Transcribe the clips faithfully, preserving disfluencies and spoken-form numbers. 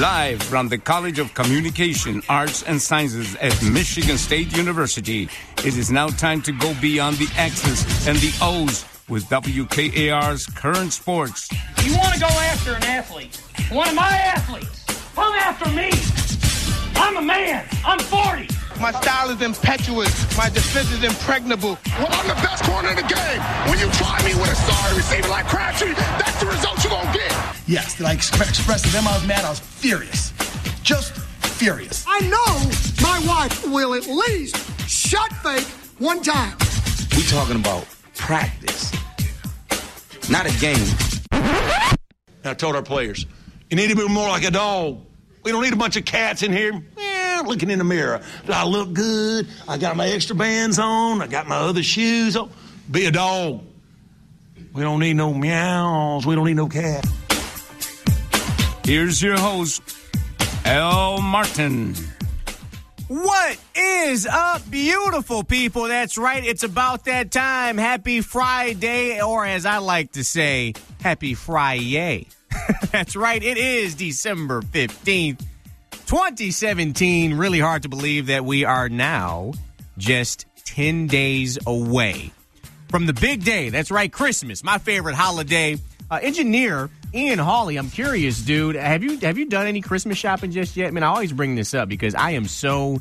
Live from the College of Communication, Arts, and Sciences at Michigan State University, it is now time to go beyond the X's and the O's with W K A R's Current Sports. You want to go after an athlete, one of my athletes, come after me. I'm a man. I'm forty. My style is impetuous. My defense is impregnable. Well, I'm the best corner in the game. When you try me with a sorry receiver like Crabtree, that's the result you're going to get. Yes, did I express to them I was mad? I was furious. Just furious. I know my wife will at least shut fake one time. We talking about practice, not a game. I told our players, you need to be more like a dog. We don't need a bunch of cats in here. Yeah, looking in the mirror. Do I look good? I got my extra bands on. I got my other shoes on. Be a dog. We don't need no meows. We don't need no cat. Here's your host, Al Martin. What is up, beautiful people? That's right. It's about that time. Happy Friday, or as I like to say, happy Friday. That's right. It is December fifteenth, twenty seventeen. Really hard to believe that we are now just ten days away from the big day. That's right, Christmas, my favorite holiday. Uh, engineer Ian Hawley, I'm curious, dude. Have you have you done any Christmas shopping just yet? I mean, I always bring this up because I am so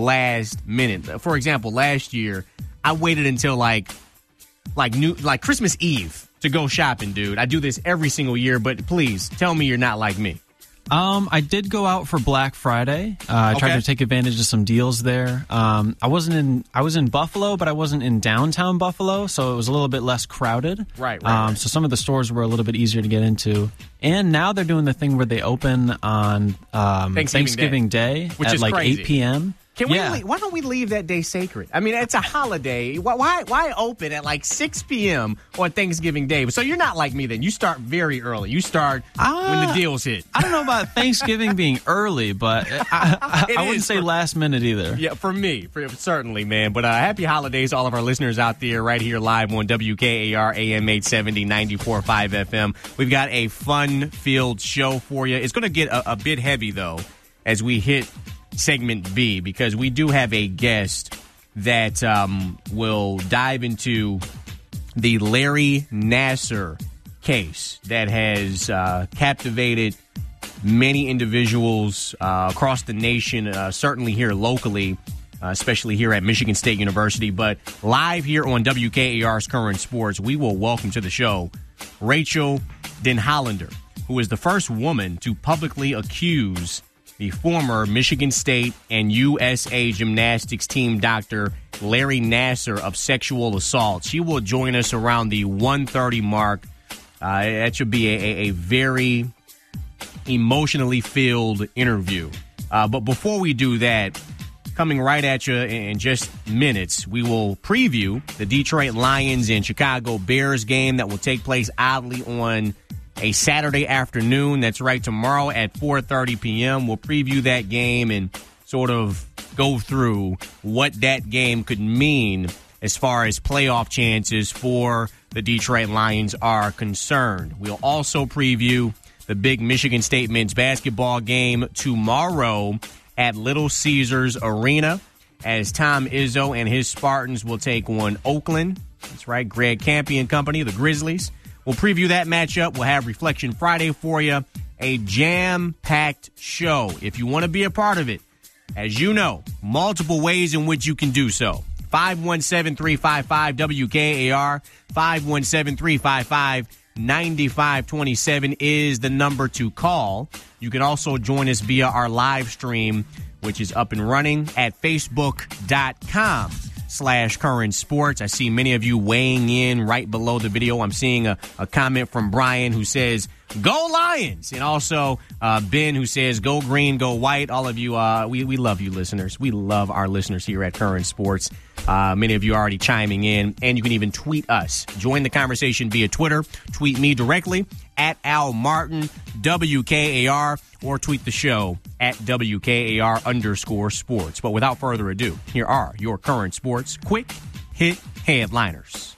last minute. For example, last year I waited until like like new like Christmas Eve to go shopping, dude. I do this every single year, but please tell me you're not like me. Um, I did go out for Black Friday. Uh, I Okay. tried to take advantage of some deals there. Um, I wasn't in. I was in Buffalo, but I wasn't in downtown Buffalo, so it was a little bit less crowded. Right, right, Um, right. So some of the stores were a little bit easier to get into. And now they're doing the thing where they open on um, Thanksgiving Thanksgiving Day, Which at is like crazy. eight p.m. Can we? Yeah. leave- Why don't we leave that day sacred? I mean, it's a holiday. Why? Why, why open at like six p.m. on Thanksgiving Day? So you're not like me then. You start very early. You start Ah. when the deals hit. I don't know about Thanksgiving being early, but I, I, It I wouldn't is say for- last minute either. Yeah, for me, for, certainly, man. But uh, happy holidays to all of our listeners out there right here live on W K A R A M eight seventy, ninety-four point five F M. We've got a fun-filled show for you. It's going to get a, a bit heavy, though, as we hit segment B, because we do have a guest that um, will dive into the Larry Nassar case that has uh, captivated many individuals uh, across the nation, uh, certainly here locally, uh, especially here at Michigan State University. But live here on W K A R's Current Sports, we will welcome to the show Rachel Den Hollander, who is the first woman to publicly accuse the former Michigan State and U S A gymnastics team doctor Larry Nassar of sexual assault. She will join us around the one thirty mark. Uh, that should be a, a, a very emotionally filled interview. Uh, but before we do that, coming right at you in just minutes, we will preview the Detroit Lions and Chicago Bears game that will take place oddly on a Saturday afternoon. That's right, tomorrow at four thirty p.m. We'll preview that game and sort of go through what that game could mean as far as playoff chances for the Detroit Lions are concerned. We'll also preview the big Michigan State men's basketball game tomorrow at Little Caesars Arena as Tom Izzo and his Spartans will take on Oakland. That's right, Greg Campion Company, the Grizzlies. We'll preview that matchup. We'll have Reflection Friday for you. A jam-packed show. If you want to be a part of it, as you know, multiple ways in which you can do so. five one seven, three five five, W K A R. five one seven, three five five, nine five two seven is the number to call. You can also join us via our live stream, which is up and running at facebook.com slash current sports. I see many of you weighing in right below the video. I'm seeing a, a comment from Brian who says, go Lions! And also uh, Ben who says, go green, go white. All of you, uh, we, we love you listeners. We love our listeners here at Current Sports. Uh, many of you are already chiming in, and you can even tweet us. Join the conversation via Twitter. Tweet me directly at Al Martin, W K A R, or tweet the show at W K A R underscore sports. But without further ado, here are your Current Sports quick hit headliners.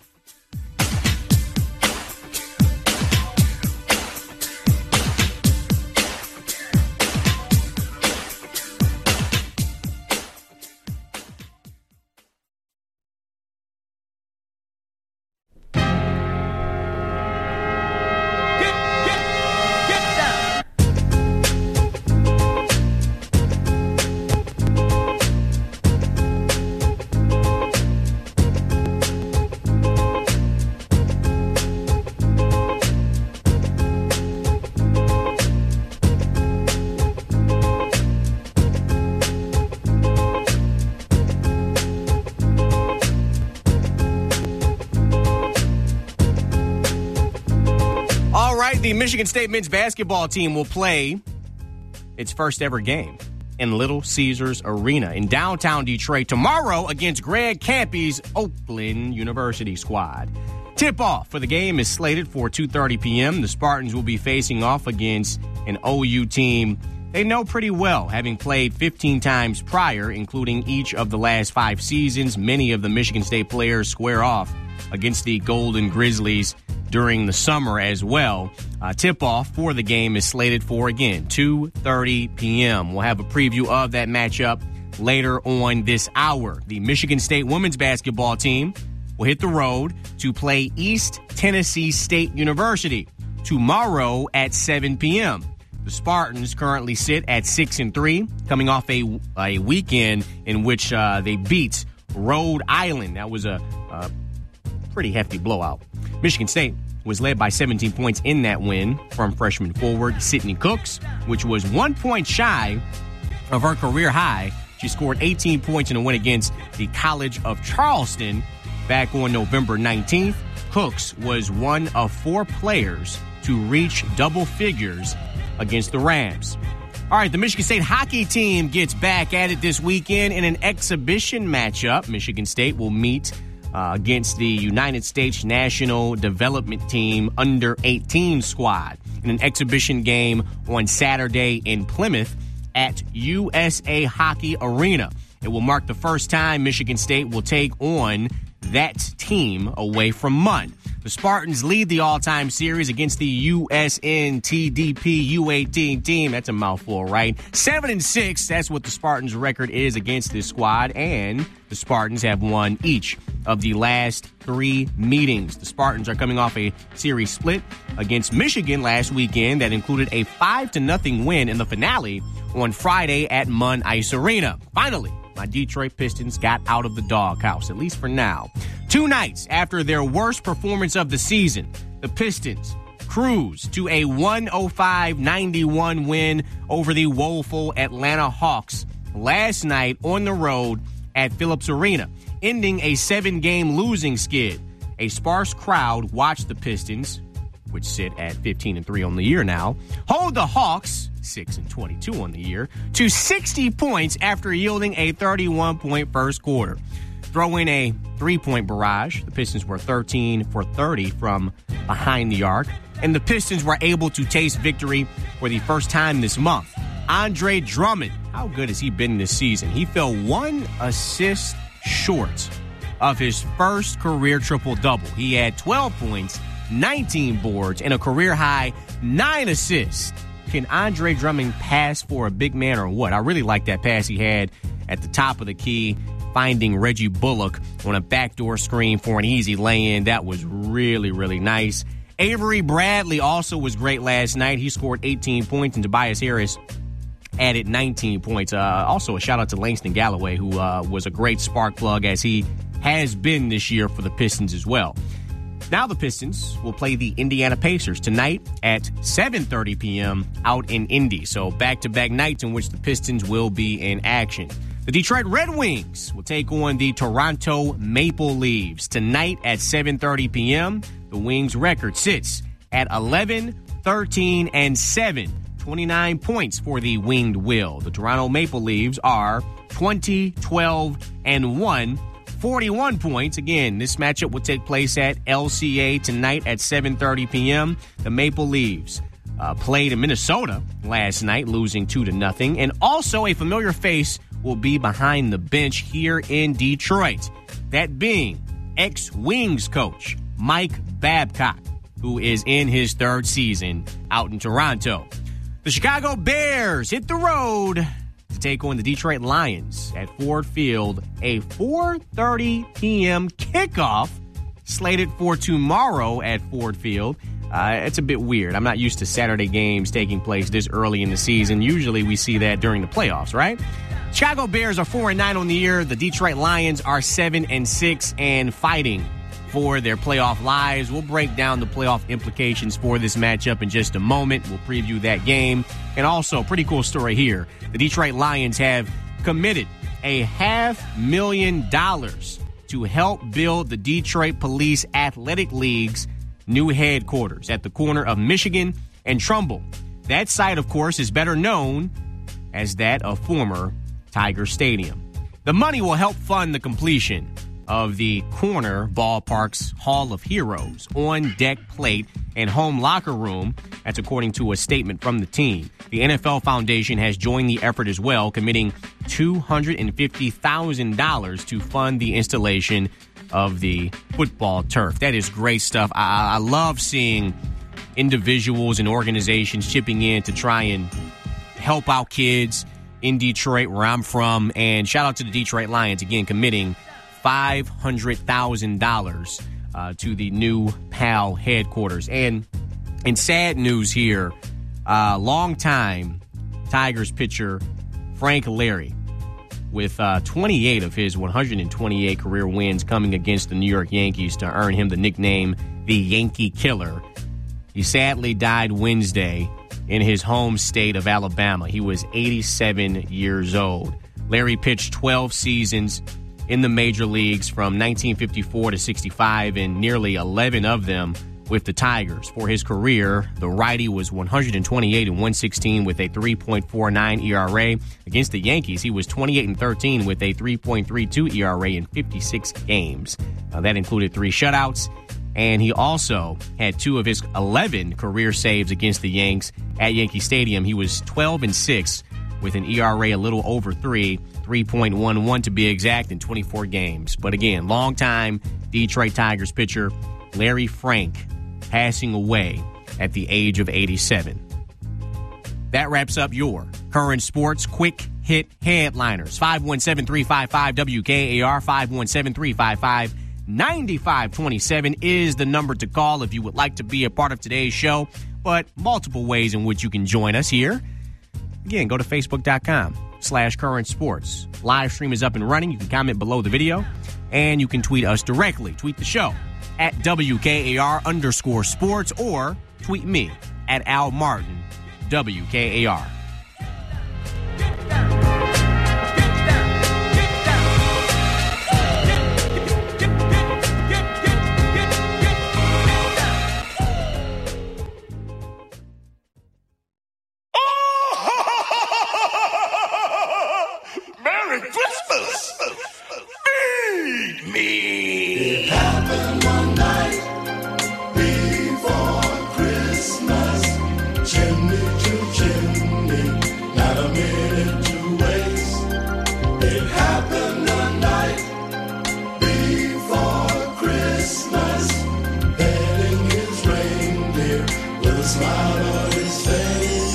the Michigan State men's basketball team will play its first ever game in Little Caesars Arena in downtown Detroit tomorrow against Greg Campy's Oakland University squad. Tip-off for the game is slated for two thirty p.m. The Spartans will be facing off against an O U team they know pretty well, having played fifteen times prior, including each of the last five seasons. Many of the Michigan State players square off against the Golden Grizzlies during the summer as well. Uh, tip-off for the game is slated for, again, two thirty p.m. We'll have a preview of that matchup later on this hour. The Michigan State women's basketball team will hit the road to play East Tennessee State University tomorrow at seven p.m. The Spartans currently sit at six and three, coming off a, a weekend in which uh, they beat Rhode Island. That was a, a pretty hefty blowout. Michigan State was led by seventeen points in that win from freshman forward Sydney Cooks, which was one point shy of her career high. She scored eighteen points in a win against the College of Charleston back on November nineteenth. Cooks was one of four players to reach double figures against the Rams. All right, the Michigan State hockey team gets back at it this weekend in an exhibition matchup. Michigan State will meet uh, against the United States National Development Team under eighteen squad in an exhibition game on Saturday in Plymouth at U S A Hockey Arena. It will mark the first time Michigan State will take on that team away from Munn. The Spartans lead the all-time series against the U S N T D P U eighteen team. That's a mouthful, right? Seven and six. That's what the Spartans' record is against this squad, and the Spartans have won each of the last three meetings. The Spartans are coming off a series split against Michigan last weekend that included a five to nothing win in the finale on Friday at Munn Ice Arena. Finally, my Detroit Pistons got out of the doghouse, at least for now. Two nights after their worst performance of the season, the Pistons cruise to a one oh five ninety-one win over the woeful Atlanta Hawks last night on the road at Phillips Arena, ending a seven-game losing skid. A sparse crowd watched the Pistons, which sit at fifteen and three on the year now, hold the Hawks, six and twenty-two on the year, to sixty points after yielding a thirty-one point first quarter. Throw in a three-point barrage. The Pistons were thirteen for thirty from behind the arc, and the Pistons were able to taste victory for the first time this month. Andre Drummond, how good has he been this season? He fell one assist short of his first career triple-double. He had twelve points, nineteen boards, and a career-high nine assists. Can Andre Drummond pass for a big man or what? I really like that pass he had at the top of the key, finding Reggie Bullock on a backdoor screen for an easy lay-in. That was really, really nice. Avery Bradley also was great last night. He scored eighteen points, and Tobias Harris added nineteen points. Uh, also, a shout-out to Langston Galloway, who uh, was a great spark plug, as he has been this year for the Pistons as well. Now the Pistons will play the Indiana Pacers tonight at seven thirty p.m. out in Indy. So back-to-back nights in which the Pistons will be in action. The Detroit Red Wings will take on the Toronto Maple Leafs tonight at seven thirty p.m. The Wings' record sits at eleven, thirteen, and seven. twenty-nine points for the Winged Wheel. The Toronto Maple Leafs are twenty, twelve, and one. forty-one points. Again, this matchup will take place at L C A tonight at seven thirty p.m. The Maple Leafs uh, played in Minnesota last night, losing two to nothing. And also a familiar face will be behind the bench here in Detroit. That being ex-Wings coach Mike Babcock, who is in his third season out in Toronto. The Chicago Bears hit the road to take on the Detroit Lions at Ford Field. A four thirty p.m. kickoff slated for tomorrow at Ford Field. Uh, it's a bit weird. I'm not used to Saturday games taking place this early in the season. Usually we see that during the playoffs, right? Chicago Bears are four and nine on the year. The Detroit Lions are seven and six and fighting for their playoff lives. We'll break down the playoff implications for this matchup in just a moment. We'll preview that game. And also, pretty cool story here. The Detroit Lions have committed a half million dollars to help build the Detroit Police Athletic League's new headquarters at the corner of Michigan and Trumbull. That site, of course, is better known as that of former Tiger Stadium. The money will help fund the completion of the corner ballpark's Hall of Heroes, on-deck plate, and home locker room. That's according to a statement from the team. The N F L Foundation has joined the effort as well, committing two hundred fifty thousand dollars to fund the installation of the football turf. That is great stuff. I, I love seeing individuals and organizations chipping in to try and help out kids in Detroit, where I'm from. And shout out to the Detroit Lions, again, committing five hundred thousand dollars uh, to the new P A L headquarters. And in sad news here, uh, longtime Tigers pitcher Frank Leary, with uh, twenty-eight of his one hundred twenty-eight career wins coming against the New York Yankees to earn him the nickname the Yankee Killer. He sadly died Wednesday in his home state of Alabama. He was eighty-seven years old. Larry pitched twelve seasons in the major leagues from nineteen fifty-four to sixty-five, and nearly eleven of them with the Tigers. For his career, the righty was one hundred twenty-eight and one sixteen with a three point four nine E R A. Against the Yankees, he was twenty-eight and thirteen with a three point three two E R A in fifty-six games. Uh, that included three shutouts, and he also had two of his eleven career saves against the Yanks at Yankee Stadium. He was twelve and six with an E R A a little over three, three point one one to be exact, in twenty-four games. But again, longtime Detroit Tigers pitcher Larry Frank passing away at the age of eighty-seven. That wraps up your current sports quick hit headliners. five one seven, three five five, W K A R, five one seven, three five five, nine five two seven is the number to call if you would like to be a part of today's show, but multiple ways in which you can join us here. Again, go to facebook.com slash current sports. Live stream is up and running. You can comment below the video, and you can tweet us directly. Tweet the show at W K A R underscore sports, or tweet me at Al Martin, W K A R. Merry Christmas! Feed me! It happened one night before Christmas. Chimney to chimney, not a minute to waste. It happened one night before Christmas. Petting his reindeer with a smile on his face.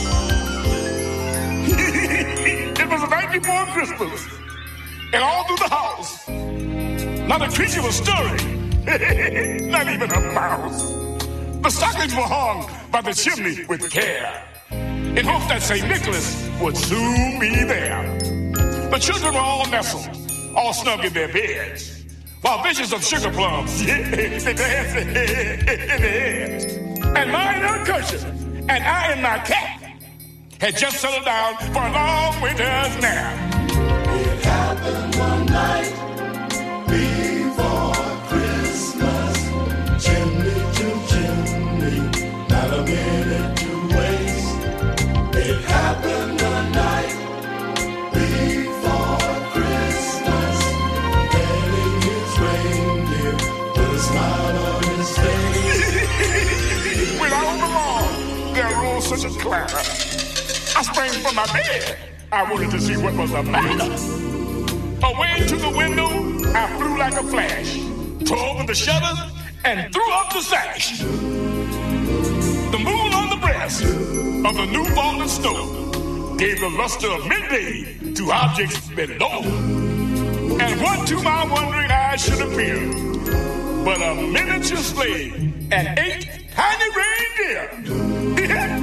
It was the night before Christmas, and all through the house, not a creature was stirring, not even a mouse. The stockings were hung by the chimney with care, in hopes that Saint Nicholas would soon be there. The children were all nestled, all snug in their beds, while visions of sugar plums, yeah, they danced in the heads. And mine unconscious, and I and my cat had just settled down for a long winter's nap. It happened one night before Christmas. Chimney to chimney, not a minute to waste. It happened one night before Christmas. Petting his reindeer with a smile on his face. When I was along, there rose such a clatter. I sprang from my bed. I wanted to see what was the matter. Away to the window, I flew like a flash, tore open the shutters, and threw up the sash. The moon on the breast of the new fallen snow gave the luster of midday to objects below. And what to my wondering eyes should appear but a miniature sleigh and eight tiny reindeer.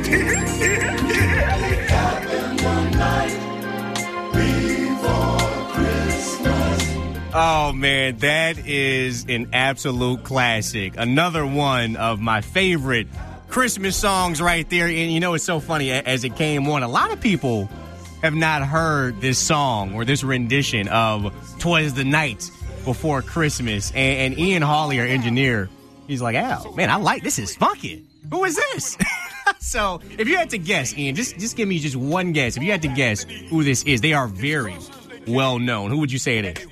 It happened one night before Christmas. Oh, man, that is an absolute classic. Another one of my favorite Christmas songs right there. And, you know, it's so funny, as it came on, a lot of people have not heard this song or this rendition of "'Twas the Night Before Christmas." And, and Ian Hawley, our engineer, He's like, oh, man, I like this. Is funky. Who is this? So if you had to guess, Ian, just, just give me just one guess. If you had to guess who this is, they are very well known. Who would you say it is?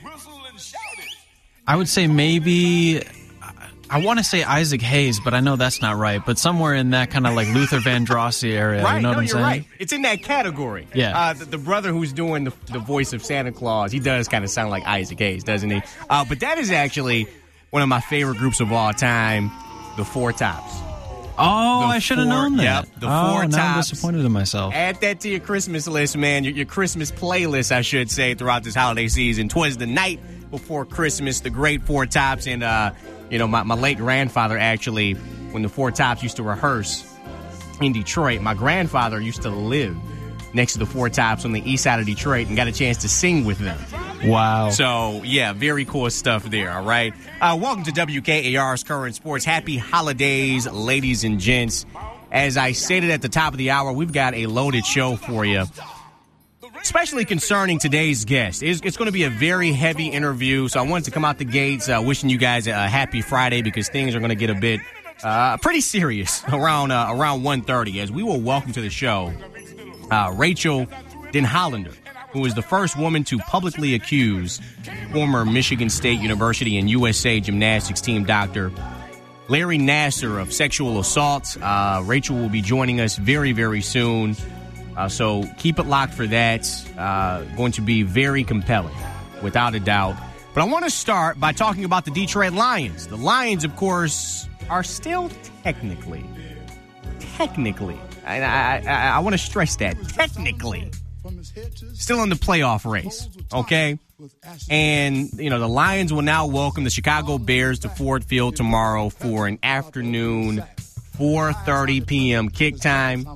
I would say maybe, I want to say Isaac Hayes, but I know that's not right. But somewhere in that kind of like Luther Vandross area. Right, you know no, what I'm you're saying? right. It's in that category. Yeah. Uh, the, the brother who's doing the, the voice of Santa Claus, he does kind of sound like Isaac Hayes, doesn't he? Uh, but that is actually one of my favorite groups of all time, the Four Tops. Oh, The I should have Four- known that. Yep, the oh, Four now I'm Tops. disappointed in myself. Add that to your Christmas list, man. Your, your Christmas playlist, I should say, throughout this holiday season. 'Twas the night before Christmas, the great Four Tops. And, uh, you know, my, my late grandfather actually, when the Four Tops used to rehearse in Detroit, my grandfather used to live next to the Four Tops on the east side of Detroit and got a chance to sing with them. Wow. So, yeah, very cool stuff there, all right? Uh, welcome to W K A R's Current Sports. Happy holidays, ladies and gents. As I stated at the top of the hour, we've got a loaded show for you, especially concerning today's guest. It's, it's going to be a very heavy interview, so I wanted to come out the gates uh, wishing you guys a happy Friday because things are going to get a bit uh, pretty serious around uh, around one thirty as we will welcome to the show uh, Rachel Den Hollander, who is the first woman to publicly accuse former Michigan State University and U S A gymnastics team doctor Larry Nassar of sexual assault. Uh, Rachel will be joining us very, very soon. Uh, so keep it locked for that. Uh, going to be very compelling, without a doubt. But I want to start by talking about the Detroit Lions. The Lions, of course, are still technically, technically, and I, I, I want to stress that, technically, still in the playoff race, okay? And, you know, the Lions will now welcome the Chicago Bears to Ford Field tomorrow for an afternoon four thirty p.m. kick time.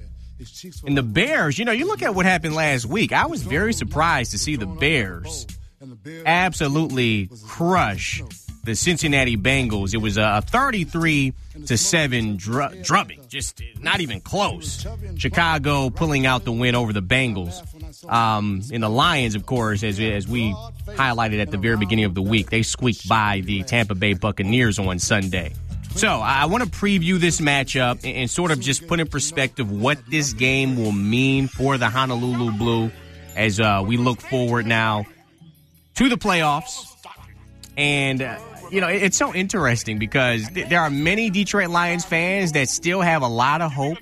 And the Bears, you know, you look at what happened last week. I was very surprised to see the Bears absolutely crush the Cincinnati Bengals. It was a thirty-three to seven dru- drubbing, just not even close. Chicago pulling out the win over the Bengals. Um, and the Lions, of course, as, as we highlighted at the very beginning of the week, they squeaked by the Tampa Bay Buccaneers on Sunday. So I want to preview this matchup and, and sort of just put in perspective what this game will mean for the Honolulu Blue as uh, we look forward now to the playoffs. And, uh, you know, it, it's so interesting because th- there are many Detroit Lions fans that still have a lot of hope,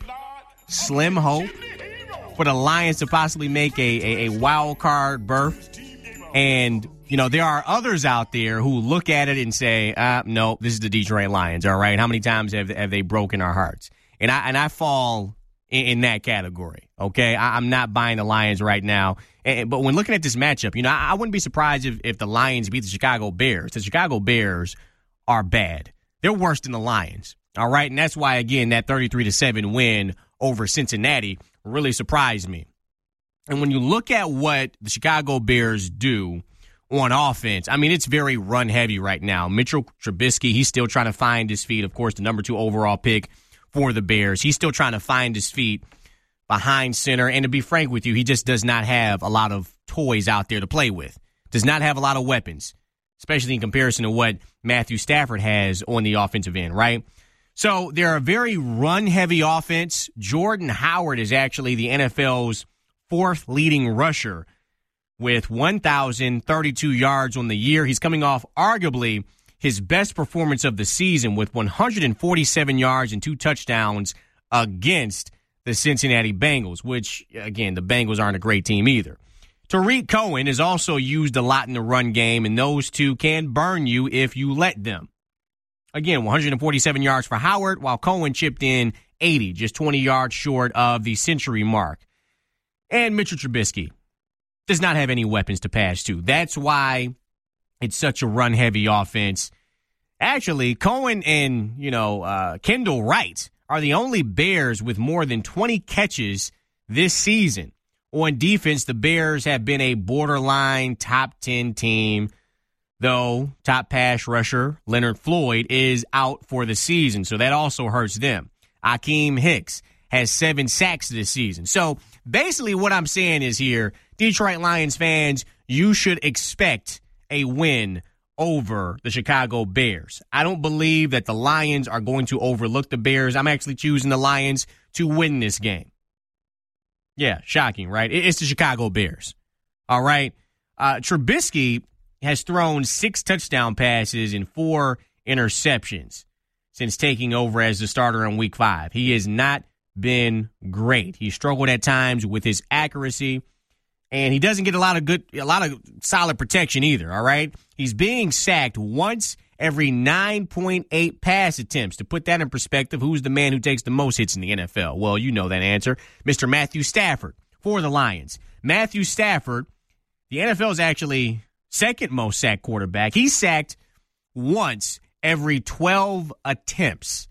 slim hope, for the Lions to possibly make a, a, a wild card berth. And, you know, there are others out there who look at it and say, uh, no, this is the Detroit Lions, all right? How many times have, have they broken our hearts? And I and I fall in, in that category, okay? I, I'm not buying the Lions right now. And, but when looking at this matchup, you know, I, I wouldn't be surprised if, if the Lions beat the Chicago Bears. The Chicago Bears are bad. They're worse than the Lions, all right? And that's why, again, that thirty-three to seven win over Cincinnati really surprised me. And when you look at what the Chicago Bears do on offense, I mean, it's very run-heavy right now. Mitchell Trubisky, he's still trying to find his feet. Of course, the number two overall pick for the Bears. He's still trying to find his feet behind center. And to be frank with you, he just does not have a lot of toys out there to play with. Does not have a lot of weapons, especially in comparison to what Matthew Stafford has on the offensive end, right? So they're a very run-heavy offense. Jordan Howard is actually the N F L's fourth leading rusher with one thousand thirty-two yards on the year. He's coming off arguably his best performance of the season with one hundred forty-seven yards and two touchdowns against the Cincinnati Bengals, which, again, the Bengals aren't a great team either. Tariq Cohen is also used a lot in the run game, and those two can burn you if you let them. Again, one hundred forty-seven yards for Howard, while Cohen chipped in eighty, just twenty yards short of the century mark. And Mitchell Trubisky does not have any weapons to pass to. That's why it's such a run-heavy offense. Actually, Cohen and, you know, uh, Kendall Wright are the only Bears with more than twenty catches this season. On defense, the Bears have been a borderline top ten team, though top pass rusher Leonard Floyd is out for the season, so that also hurts them. Akeem Hicks has seven sacks this season. So basically what I'm saying is here, Detroit Lions fans, you should expect a win over the Chicago Bears. I don't believe that the Lions are going to overlook the Bears. I'm actually choosing the Lions to win this game. Yeah, shocking, right? It's the Chicago Bears. All right. Uh, Trubisky has thrown six touchdown passes and four interceptions since taking over as the starter in week five. He has not been great. He struggled at times with his accuracy, and he doesn't get a lot of good, a lot of solid protection either, all right? He's being sacked once every nine point eight pass attempts. To put that in perspective, who's the man who takes the most hits in the N F L? Well, you know that answer. Mister Matthew Stafford for the Lions. Matthew Stafford, the N F L is actually second most sacked quarterback. He's sacked once every twelve attempts.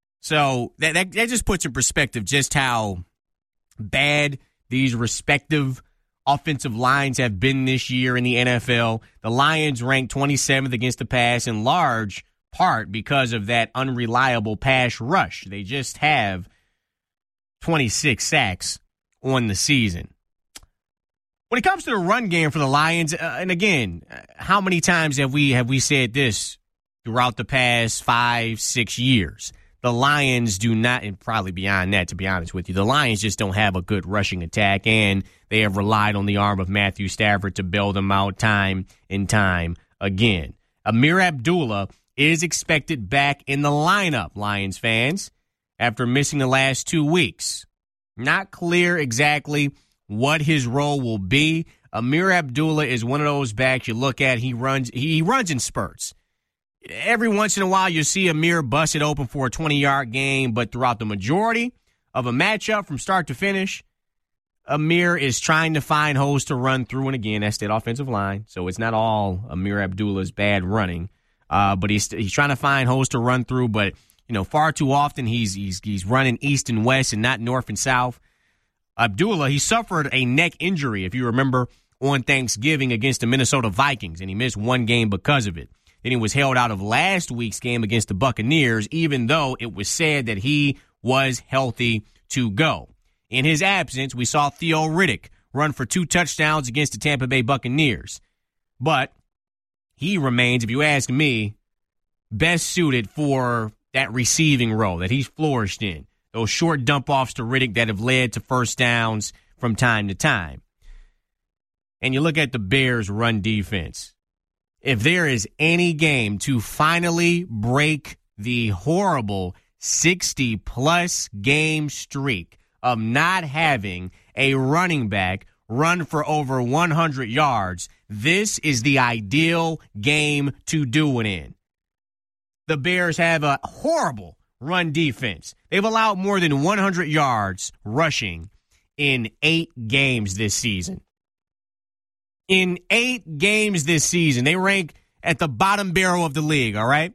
So that, that that just puts in perspective just how bad these respective offensive lines have been this year in the N F L. The Lions ranked twenty-seventh against the pass in large part because of that unreliable pass rush. They just have twenty-six sacks on the season. When it comes to the run game for the Lions, uh, and again, how many times have we have we said this throughout the past five, six years? The Lions do not, and probably beyond that, to be honest with you, the Lions just don't have a good rushing attack, and they have relied on the arm of Matthew Stafford to bail them out time and time again. Amir Abdullah is expected back in the lineup, Lions fans, after missing the last two weeks. Not clear exactly what his role will be. Amir Abdullah is one of those backs you look at, he runs, he runs in spurts. Every once in a while, you see Amir bust it open for a twenty-yard gain, but throughout the majority of a matchup from start to finish, Amir is trying to find holes to run through, and again, that's that offensive line, so it's not all Amir Abdullah's bad running, uh, but he's he's trying to find holes to run through, but you know, far too often he's he's he's running east and west and not north and south. Abdullah, he suffered a neck injury, if you remember, on Thanksgiving against the Minnesota Vikings, and he missed one game because of it. Then he was held out of last week's game against the Buccaneers, even though it was said that he was healthy to go. In his absence, we saw Theo Riddick run for two touchdowns against the Tampa Bay Buccaneers. But he remains, if you ask me, best suited for that receiving role that he's flourished in. Those short dump-offs to Riddick that have led to first downs from time to time. And you look at the Bears' run defense. If there is any game to finally break the horrible sixty-plus game streak of not having a running back run for over one hundred yards, this is the ideal game to do it in. The Bears have a horrible run defense. They've allowed more than one hundred yards rushing in eight games this season. In eight games this season, they rank at the bottom barrel of the league, all right?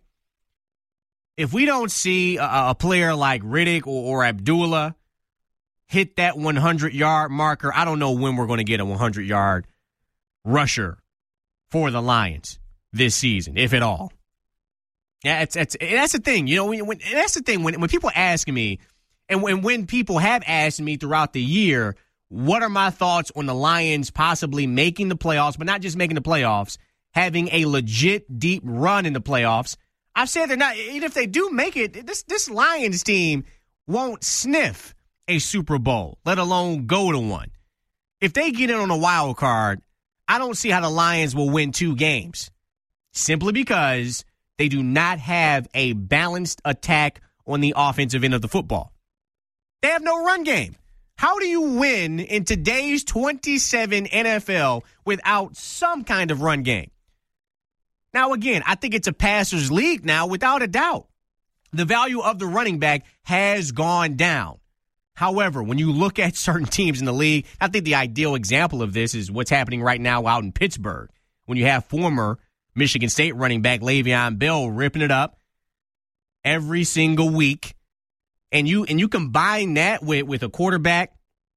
If we don't see a, a player like Riddick or, or Abdullah hit that one hundred-yard marker, I don't know when we're going to get a one hundred-yard rusher for the Lions this season, if at all. Yeah, it's, it's, that's the thing. You know, when, when, that's the thing. When, when people ask me, and when, when people have asked me throughout the year, what are my thoughts on the Lions possibly making the playoffs, but not just making the playoffs, having a legit deep run in the playoffs? I've said they're not, even if they do make it, this, this Lions team won't sniff a Super Bowl, let alone go to one. If they get in on a wild card, I don't see how the Lions will win two games, simply because they do not have a balanced attack on the offensive end of the football. They have no run game. How do you win in today's twenty-seven N F L without some kind of run game? Now, again, I think it's a passer's league now, without a doubt. The value of the running back has gone down. However, when you look at certain teams in the league, I think the ideal example of this is what's happening right now out in Pittsburgh, when you have former Michigan State running back Le'Veon Bell ripping it up every single week. And you and you combine that with, with a quarterback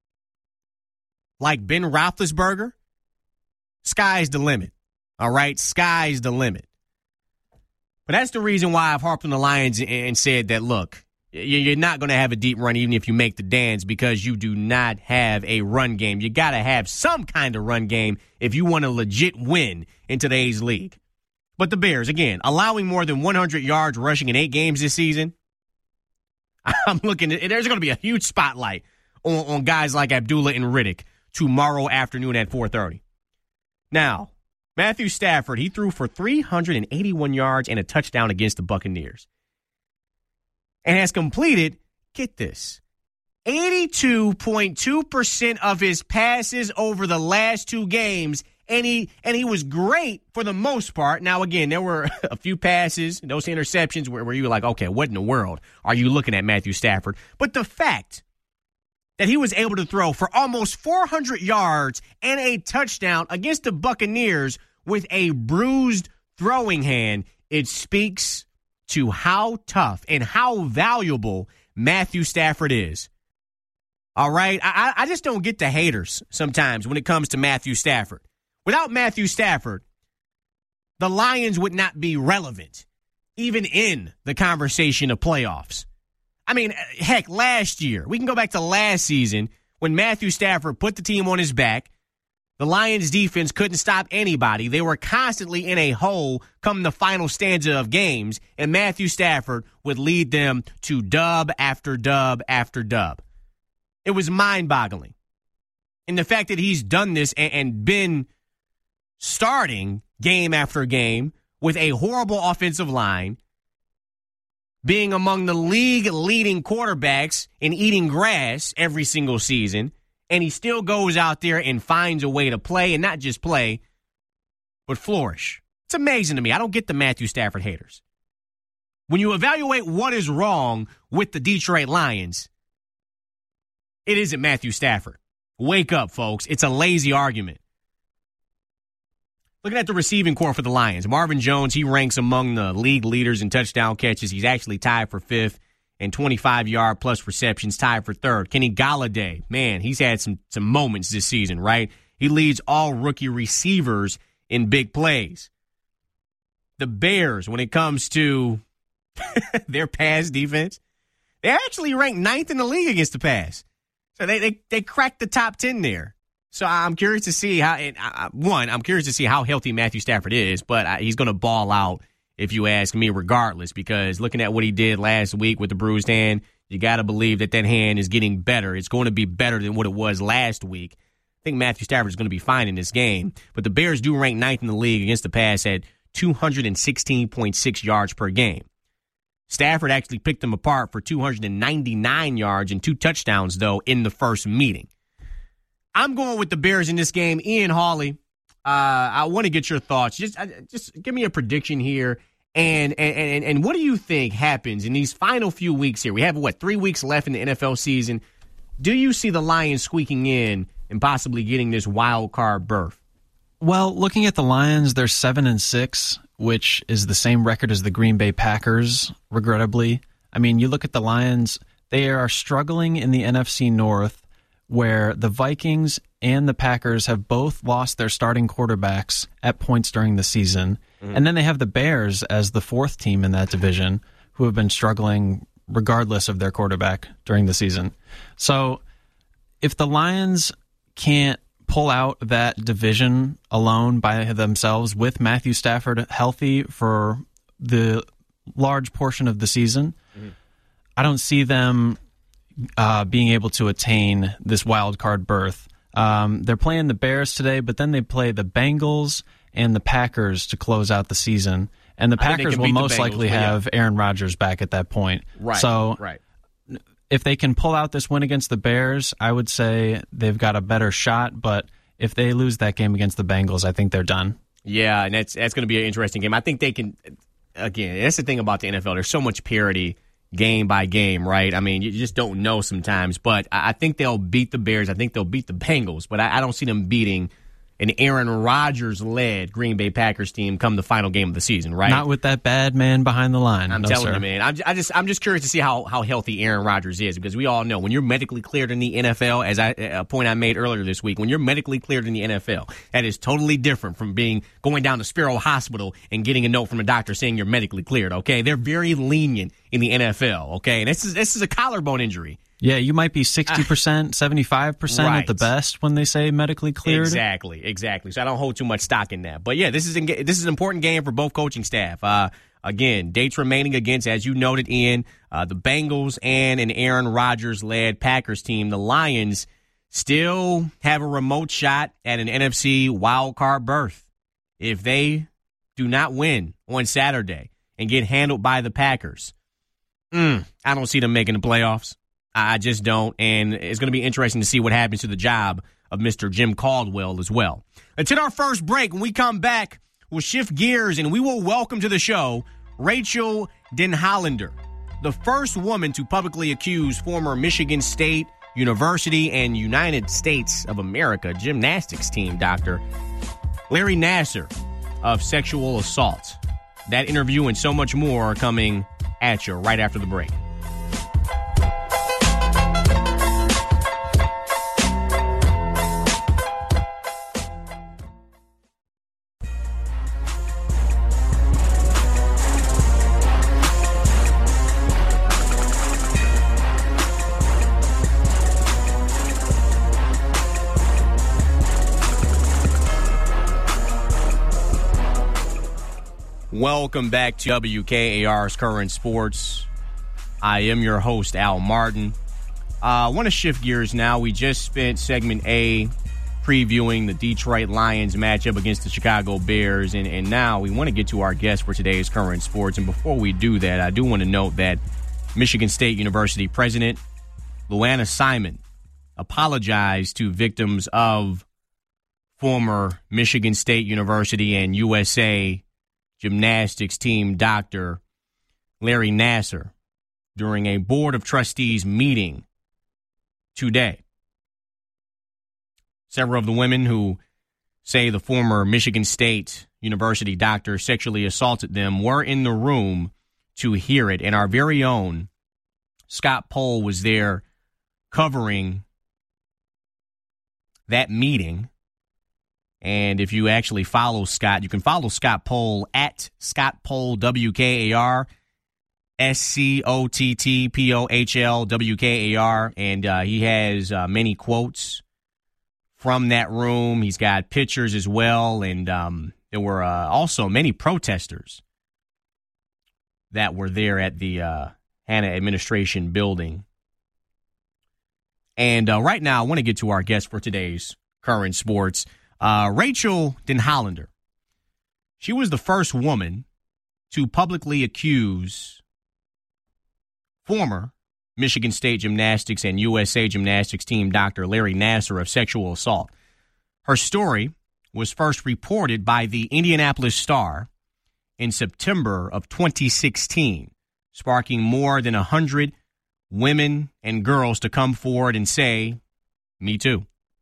like Ben Roethlisberger, sky's the limit. All right? Sky's the limit. But that's the reason why I've harped on the Lions and said that, look, you're not going to have a deep run even if you make the dance, because you do not have a run game. You got to have some kind of run game if you want to legit win in today's league. But the Bears, again, allowing more than one hundred yards rushing in eight games this season. I'm looking at, there's going to be a huge spotlight on, on guys like Abdullah and Riddick tomorrow afternoon at four thirty. Now, Matthew Stafford, he threw for three hundred eighty-one yards and a touchdown against the Buccaneers. And has completed, get this, eighty-two point two percent of his passes over the last two games. And he and he was great for the most part. Now, again, there were a few passes, those interceptions where, where you were like, okay, what in the world are you looking at, Matthew Stafford? But the fact that he was able to throw for almost four hundred yards and a touchdown against the Buccaneers with a bruised throwing hand, it speaks to how tough and how valuable Matthew Stafford is. All right? I, I just don't get the haters sometimes when it comes to Matthew Stafford. Without Matthew Stafford, the Lions would not be relevant, even in the conversation of playoffs. I mean, heck, last year, we can go back to last season when Matthew Stafford put the team on his back. The Lions defense couldn't stop anybody. They were constantly in a hole come the final stanza of games, and Matthew Stafford would lead them to dub after dub after dub. It was mind-boggling. And the fact that he's done this and, and been starting game after game with a horrible offensive line, being among the league-leading quarterbacks and eating grass every single season, and he still goes out there and finds a way to play, and not just play, but flourish. It's amazing to me. I don't get the Matthew Stafford haters. When you evaluate what is wrong with the Detroit Lions, it isn't Matthew Stafford. Wake up, folks. It's a lazy argument. Looking at the receiving core for the Lions, Marvin Jones, he ranks among the league leaders in touchdown catches. He's actually tied for fifth in twenty-five-yard plus receptions, tied for third. Kenny Golladay, man, he's had some, some moments this season, right? He leads all rookie receivers in big plays. The Bears, when it comes to their pass defense, they actually rank ninth in the league against the pass. So they they, they cracked the top ten there. So I'm curious to see how, and I, one, I'm curious to see how healthy Matthew Stafford is, but I, he's going to ball out, if you ask me, regardless, because looking at what he did last week with the bruised hand, you got to believe that that hand is getting better. It's going to be better than what it was last week. I think Matthew Stafford is going to be fine in this game, but the Bears do rank ninth in the league against the pass at two hundred sixteen point six yards per game. Stafford actually picked them apart for two hundred ninety-nine yards and two touchdowns, though, in the first meeting. I'm going with the Bears in this game. Ian Hawley, uh, I want to get your thoughts. Just, just give me a prediction here, and, and and and what do you think happens in these final few weeks here? We have what three weeks left in the N F L season. Do you see the Lions squeaking in and possibly getting this wild card berth? Well, looking at the Lions, they're seven and six, which is the same record as the Green Bay Packers. Regrettably, I mean, you look at the Lions; they are struggling in the N F C North, where the Vikings and the Packers have both lost their starting quarterbacks at points during the season. Mm-hmm. And then they have the Bears as the fourth team in that division, who have been struggling regardless of their quarterback during the season. So if the Lions can't pull out that division alone by themselves with Matthew Stafford healthy for the large portion of the season, mm-hmm. I don't see them Uh, being able to attain this wild card berth. Um, they're playing the Bears today, but then they play the Bengals and the Packers to close out the season. And the Packers will most Bengals, likely have yeah. Aaron Rodgers back at that point. Right. So right. if they can pull out this win against the Bears, I would say they've got a better shot. But if they lose that game against the Bengals, I think they're done. Yeah, and that's that's going to be an interesting game. I think they can. Again, that's the thing about the N F L. There's so much parity game by game, right? I mean, you just don't know sometimes, but I think they'll beat the Bears. I think they'll beat the Bengals, but I don't see them beating an Aaron Rodgers-led Green Bay Packers team come the final game of the season, right? Not with that bad man behind the line. I'm no, telling sir. you, man. I'm, I just, I'm just curious to see how, how healthy Aaron Rodgers is, because we all know when you're medically cleared in the N F L, as I, a point I made earlier this week, when you're medically cleared in the N F L, that is totally different from being going down to Sparrow Hospital and getting a note from a doctor saying you're medically cleared. Okay, they're very lenient in the N F L. Okay, and this is this is a collarbone injury. Yeah, you might be sixty percent, seventy-five percent right. at the best when they say medically cleared. Exactly, exactly. So I don't hold too much stock in that. But, yeah, this is this is an important game for both coaching staff. Uh, again, dates remaining against, as you noted, Ian, uh, the Bengals and an Aaron Rodgers-led Packers team. The Lions still have a remote shot at an N F C wildcard berth. If they do not win on Saturday and get handled by the Packers, mm, I don't see them making the playoffs. I just don't, and it's going to be interesting to see what happens to the job of Mister Jim Caldwell as well. Until our first break, when we come back, we'll shift gears, and we will welcome to the show Rachel Denhollander, the first woman to publicly accuse former Michigan State University and United States of America gymnastics team doctor Larry Nassar of sexual assault. That interview and so much more are coming at you right after the break. Welcome back to W K A R's Current Sports. I am your host, Al Martin. Uh, I want to shift gears now. We just spent segment A previewing the Detroit Lions matchup against the Chicago Bears, and, and now we want to get to our guest for today's Current Sports. And before we do that, I do want to note that Michigan State University President Luana Simon apologized to victims of former Michigan State University and U S A gymnastics team doctor Larry Nassar during a Board of Trustees meeting today. Several of the women who say the former Michigan State University doctor sexually assaulted them were in the room to hear it, and our very own Scott Pohl was there covering that meeting. And if you actually follow Scott, you can follow Scott Pohl at Scott Pohl W K A R, S C O T T P O H L W K A R. And uh, he has uh, many quotes from that room. He's got pictures as well. And um, there were uh, also many protesters that were there at the uh, Hanna Administration building. And uh, right now, I want to get to our guest for today's Current Sports. Uh, Rachel Denhollander. She was the first woman to publicly accuse former Michigan State gymnastics and U S A gymnastics team doctor Larry Nassar of sexual assault. Her story was first reported by the Indianapolis Star in September of twenty sixteen, sparking more than one hundred women and girls to come forward and say, "Me too."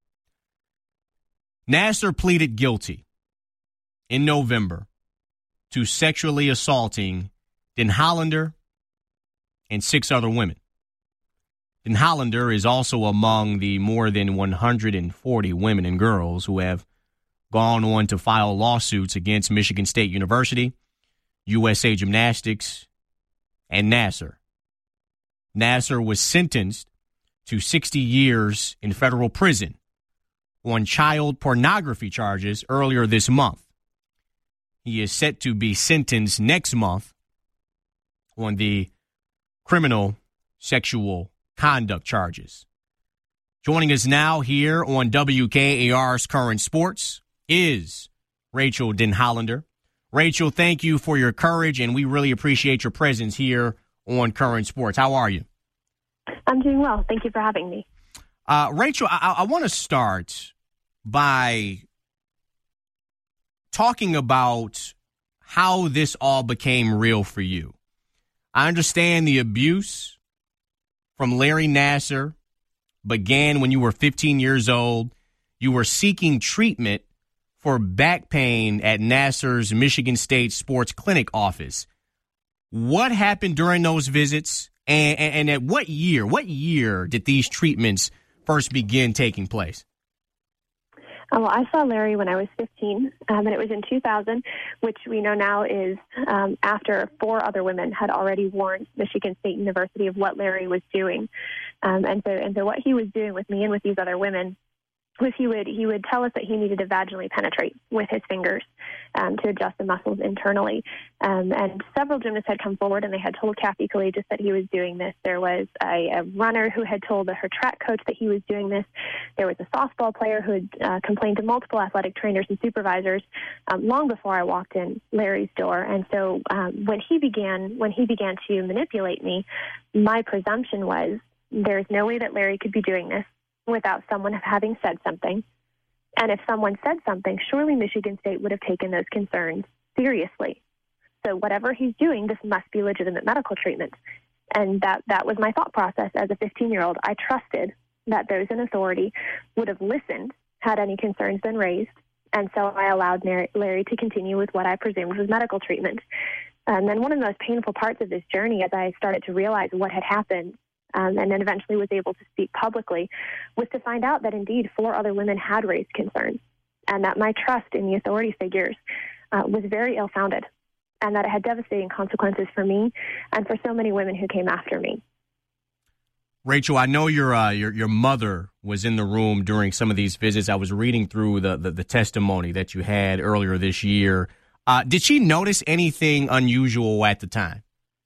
Nassar pleaded guilty in November to sexually assaulting Denhollander and six other women. Denhollander is also among the more than one hundred forty women and girls who have gone on to file lawsuits against Michigan State University, U S A Gymnastics, and Nassar. Nassar was sentenced to sixty years in federal prison on child pornography charges earlier this month. He is set to be sentenced next month on the criminal sexual conduct charges. Joining us now here on W K A R's Current Sports is Rachel Denhollander. Rachel, thank you for your courage, and we really appreciate your presence here on Current Sports. How are you? I'm doing well. Thank you for having me. Uh, Rachel, I, I want to start by talking about how this all became real for you. I understand the abuse from Larry Nassar began when you were fifteen years old. You were seeking treatment for back pain at Nassar's Michigan State Sports Clinic office. What happened during those visits, and, and, and at what year? What year did these treatments first begin taking place? Uh, well, I saw Larry when I was fifteen, um, and it was in two thousand, which we know now is um, after four other women had already warned Michigan State University of what Larry was doing. Um, and so, and so what he was doing with me and with these other women was he would he would tell us that he needed to vaginally penetrate with his fingers um, to adjust the muscles internally. Um, and several gymnasts had come forward and they had told Kathy Kalagis that he was doing this. There was a, a runner who had told her track coach that he was doing this. There was a softball player who had uh, complained to multiple athletic trainers and supervisors um, long before I walked in Larry's door. And so um, when he began when he began to manipulate me, my presumption was there's no way that Larry could be doing this without someone having said something. And if someone said something, surely Michigan State would have taken those concerns seriously. So whatever he's doing, this must be legitimate medical treatment. And that, that was my thought process as a fifteen-year-old. I trusted that those in authority would have listened had any concerns been raised. And so I allowed Larry to continue with what I presumed was medical treatment. And then one of the most painful parts of this journey, as I started to realize what had happened, Um, and then eventually was able to speak publicly, was to find out that indeed four other women had raised concerns and that my trust in the authority figures uh, was very ill-founded and that it had devastating consequences for me and for so many women who came after me. Rachel, I know your uh, your your mother was in the room during some of these visits. I was reading through the, the, the testimony that you had earlier this year. Uh, did she notice anything unusual at the time?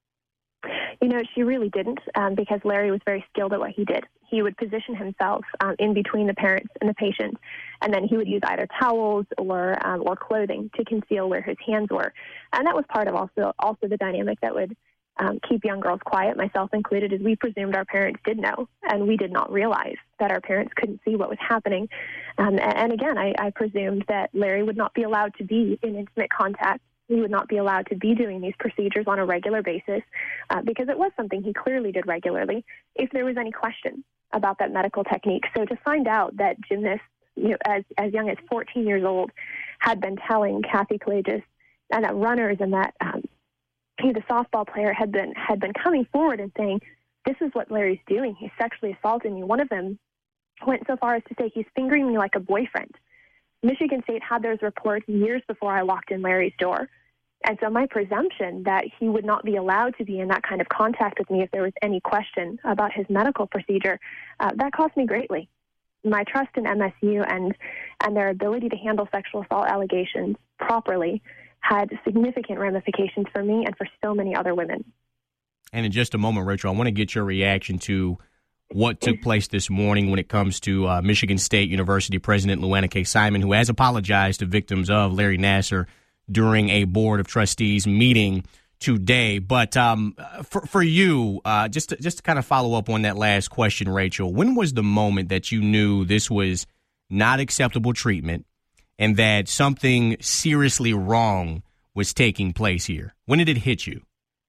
You know, she really didn't um, because Larry was very skilled at what he did. He would position himself um, in between the parents and the patient, and then he would use either towels or um, or clothing to conceal where his hands were. And that was part of also also the dynamic that would um, keep young girls quiet, myself included, as we presumed our parents did know, and we did not realize that our parents couldn't see what was happening. Um, and, and again, I, I presumed that Larry would not be allowed to be in intimate contact. He would not be allowed to be doing these procedures on a regular basis uh, because it was something he clearly did regularly if there was any question about that medical technique. So to find out that gymnasts, you know, as, as young as fourteen years old had been telling Kathy Kalagis and that runners and that um, he, the softball player had been had been coming forward and saying, this is what Larry's doing. He's sexually assaulting me. One of them went so far as to say he's fingering me like a boyfriend. Michigan State had those reports years before I walked in Larry's door. And so my presumption that he would not be allowed to be in that kind of contact with me if there was any question about his medical procedure, uh, that cost me greatly. My trust in M S U and, and their ability to handle sexual assault allegations properly had significant ramifications for me and for so many other women. And in just a moment, Rachel, I want to get your reaction to what took place this morning when it comes to uh, Michigan State University President Luana K. Simon, who has apologized to victims of Larry Nassar during a Board of Trustees meeting today. But um, for, for you, uh, just, to, just to kind of follow up on that last question, Rachel, when was the moment that you knew this was not acceptable treatment and that something seriously wrong was taking place here? When did it hit you?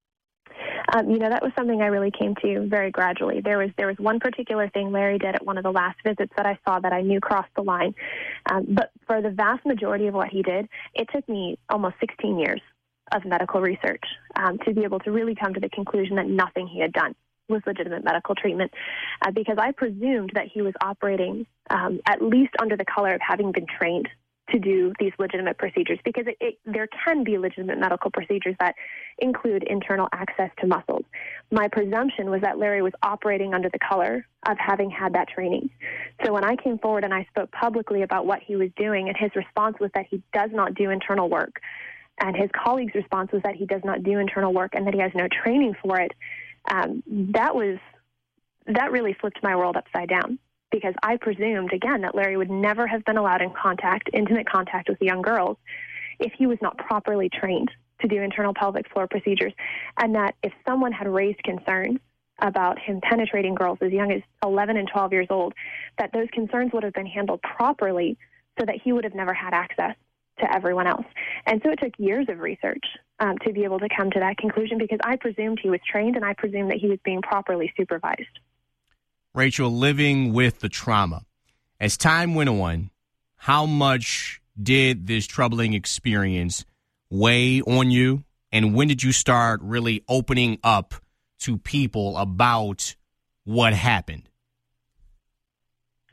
Um, you know, that was something I really came to very gradually. There was there was one particular thing Larry did at one of the last visits that I saw that I knew crossed the line. Um, but for the vast majority of what he did, it took me almost sixteen years of medical research um, to be able to really come to the conclusion that nothing he had done was legitimate medical treatment, uh, because I presumed that he was operating um, at least under the color of having been trained to do these legitimate procedures, because it, it, there can be legitimate medical procedures that include internal access to muscles. My presumption was that Larry was operating under the color of having had that training. So when I came forward and I spoke publicly about what he was doing, and his response was that he does not do internal work, and his colleague's response was that he does not do internal work and that he has no training for it, um, that was that really flipped my world upside down. Because I presumed, again, that Larry would never have been allowed in contact, intimate contact with young girls if he was not properly trained to do internal pelvic floor procedures, and that if someone had raised concerns about him penetrating girls as young as eleven and twelve years old, that those concerns would have been handled properly so that he would have never had access to everyone else. And so it took years of research um, to be able to come to that conclusion, because I presumed he was trained and I presumed that he was being properly supervised. Rachel, living with the trauma, as time went on, how much did this troubling experience weigh on you? And when did you start really opening up to people about what happened?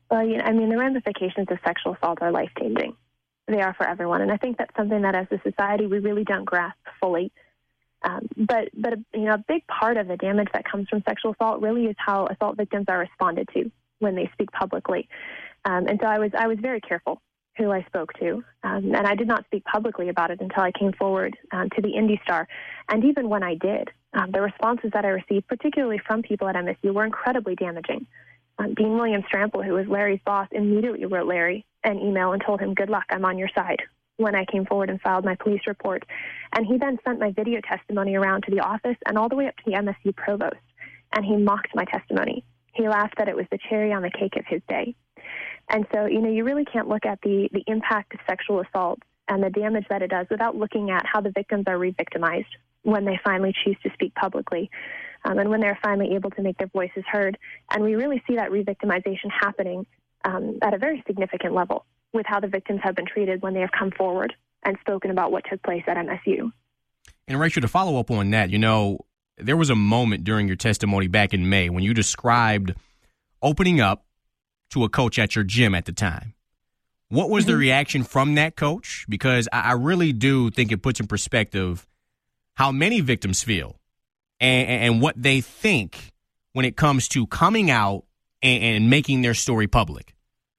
Well, you know, I mean, the ramifications of sexual assault are life-changing. They are for everyone, and I think that's something that as a society we really don't grasp fully. Um, but, but you know, a big part of the damage that comes from sexual assault really is how assault victims are responded to when they speak publicly. Um, and so I was I was very careful who I spoke to, um, and I did not speak publicly about it until I came forward um, to the Indy Star. And even when I did, um, the responses that I received, particularly from people at M S U, were incredibly damaging. Um, Dean William Strample, who was Larry's boss, immediately wrote Larry an email and told him, "Good luck, I'm on your side," when I came forward and filed my police report. And he then sent my video testimony around to the office and all the way up to the M S U provost, and he mocked my testimony. He laughed that it was the cherry on the cake of his day. And so, you know, you really can't look at the, the impact of sexual assault and the damage that it does without looking at how the victims are re-victimized when they finally choose to speak publicly, um, and when they're finally able to make their voices heard. And we really see that re-victimization happening um, at a very significant level with how the victims have been treated when they have come forward and spoken about what took place at M S U. And Rachel, to follow up on that, you know, there was a moment during your testimony back in May when you described opening up to a coach at your gym at the time. What was mm-hmm. the reaction from that coach? Because I really do think it puts in perspective how many victims feel and, and what they think when it comes to coming out and, and making their story public.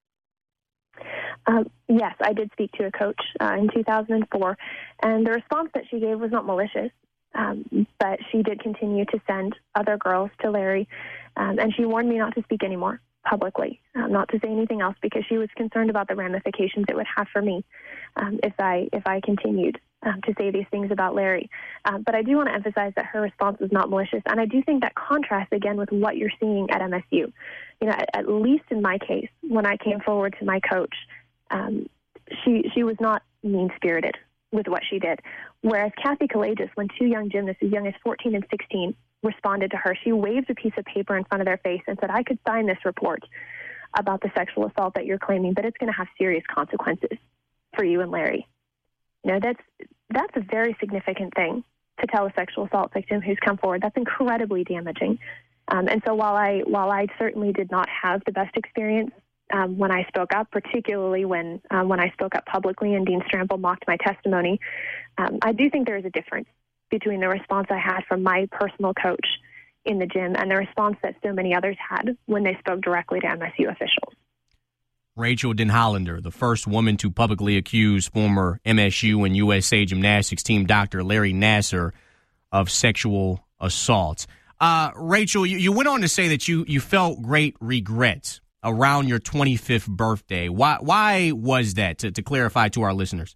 Um, yes, I did speak to a coach uh, in two thousand four, and the response that she gave was not malicious, um, but she did continue to send other girls to Larry, um, and she warned me not to speak anymore publicly, um, not to say anything else, because she was concerned about the ramifications it would have for me um, if I if I continued um, to say these things about Larry. Um, but I do want to emphasize that her response was not malicious, and I do think that contrasts again with what you're seeing at M S U. You know, at, at least in my case, when I came forward to my coach, um, she she was not mean-spirited with what she did. Whereas Kathy Kalages, when two young gymnasts as young as fourteen and sixteen responded to her, she waved a piece of paper in front of their face and said, "I could sign this report about the sexual assault that you're claiming, but it's going to have serious consequences for you and Larry." You know, that's that's a very significant thing to tell a sexual assault victim who's come forward. That's incredibly damaging. Um, and so while I while I certainly did not have the best experience um, when I spoke up, particularly when um, when I spoke up publicly and Dean Strample mocked my testimony, um, I do think there is a difference between the response I had from my personal coach in the gym and the response that so many others had when they spoke directly to M S U officials. Rachel Denhollander, the first woman to publicly accuse former M S U and U S A Gymnastics team doctor Larry Nassar of sexual assault. Uh, Rachel, you, you went on to say that you, you felt great regret around your twenty-fifth birthday. Why, why was that, to, to clarify to our listeners?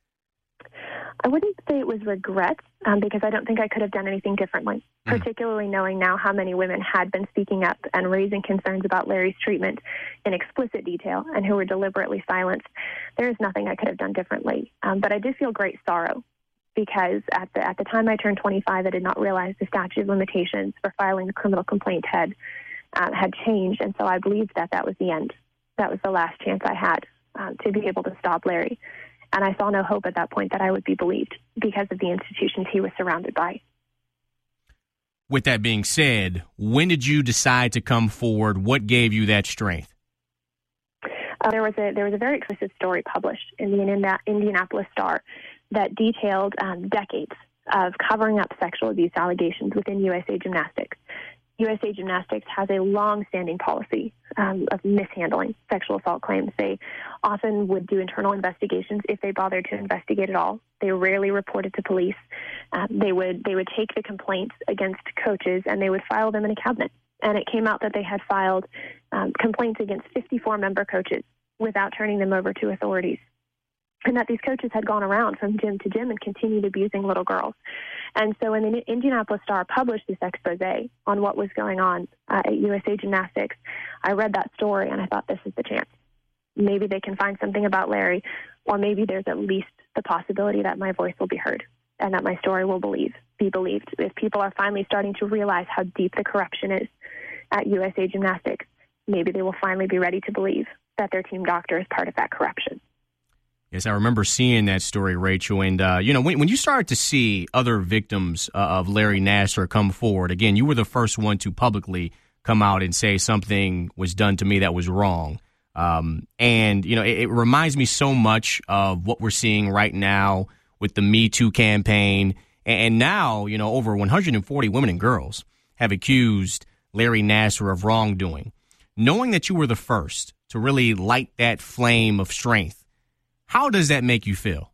I wouldn't say it was regret, um, because I don't think I could have done anything differently, mm. particularly knowing now how many women had been speaking up and raising concerns about Larry's treatment in explicit detail and who were deliberately silenced. There is nothing I could have done differently. Um, but I did feel great sorrow because at the at the time I turned twenty-five, I did not realize the statute of limitations for filing the criminal complaint had, uh, had changed. And so I believed that that was the end. That was the last chance I had um, to be able to stop Larry. And I saw no hope at that point that I would be believed because of the institutions he was surrounded by. With that being said, when did you decide to come forward? What gave you that strength? Uh, there was a there was a very explicit story published in the Indianapolis Star that detailed um, decades of covering up sexual abuse allegations within U S A Gymnastics. U S A Gymnastics has a long-standing policy um, of mishandling sexual assault claims. They often would do internal investigations if they bothered to investigate at all. They rarely reported to police. Um, they would they would take the complaints against coaches and they would file them in a cabinet. And it came out that they had filed um, complaints against fifty-four member coaches without turning them over to authorities. And that these coaches had gone around from gym to gym and continued abusing little girls. And so when the Indianapolis Star published this expose on what was going on uh, at U S A Gymnastics, I read that story and I thought, this is the chance. Maybe they can find something about Larry, or maybe there's at least the possibility that my voice will be heard and that my story will believe, be believed. If people are finally starting to realize how deep the corruption is at U S A Gymnastics, maybe they will finally be ready to believe that their team doctor is part of that corruption. Yes, I remember seeing that story, Rachel. And, uh, you know, when, when you started to see other victims uh, of Larry Nassar come forward, again, you were the first one to publicly come out and say something was done to me that was wrong. Um, and, you know, it, it reminds me so much of what we're seeing right now with the Me Too campaign. And, and now, you know, over one hundred forty women and girls have accused Larry Nassar of wrongdoing. Knowing that you were the first to really light that flame of strength, how does that make you feel?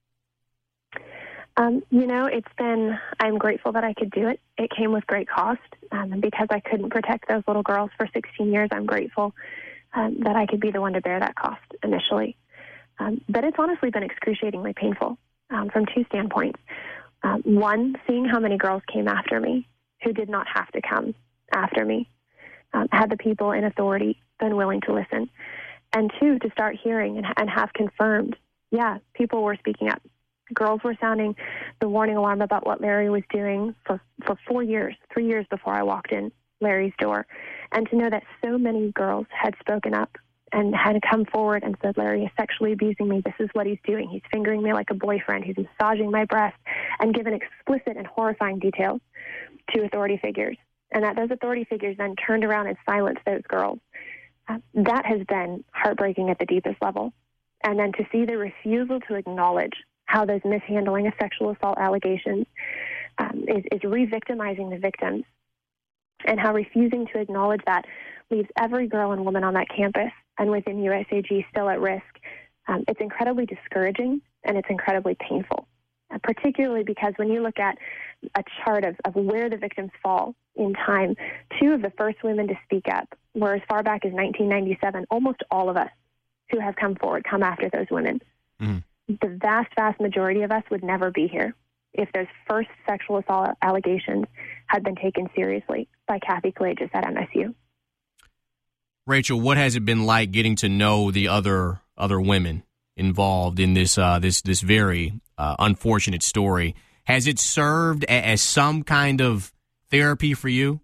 Um, you know, it's been, I'm grateful that I could do it. It came with great cost. Um, and because I couldn't protect those little girls for sixteen years, I'm grateful um, that I could be the one to bear that cost initially. Um, but it's honestly been excruciatingly painful um, from two standpoints. Um, one, seeing how many girls came after me who did not have to come after me. Um, had the people in authority been willing to listen. And two, to start hearing and, and have confirmed, yeah, people were speaking up. Girls were sounding the warning alarm about what Larry was doing for, for four years, three years before I walked in Larry's door. And to know that so many girls had spoken up and had come forward and said, Larry is sexually abusing me. This is what he's doing. He's fingering me like a boyfriend. He's massaging my breast, and given explicit and horrifying details to authority figures. And that those authority figures then turned around and silenced those girls. Uh, that has been heartbreaking at the deepest level. And then to see the refusal to acknowledge how those mishandling of sexual assault allegations um, is, is re-victimizing the victims, and how refusing to acknowledge that leaves every girl and woman on that campus and within U S A G still at risk. Um, it's incredibly discouraging, and it's incredibly painful, uh, particularly because when you look at a chart of, of where the victims fall in time, two of the first women to speak up were as far back as nineteen ninety-seven. Almost all of us who have come forward come after those women. Mm-hmm. The vast, vast majority of us would never be here if those first sexual assault allegations had been taken seriously by Kathy Collages at M S U. Rachel, what has it been like getting to know the other other women involved in this uh, this this very uh, unfortunate story? Has it served a- as some kind of therapy for you?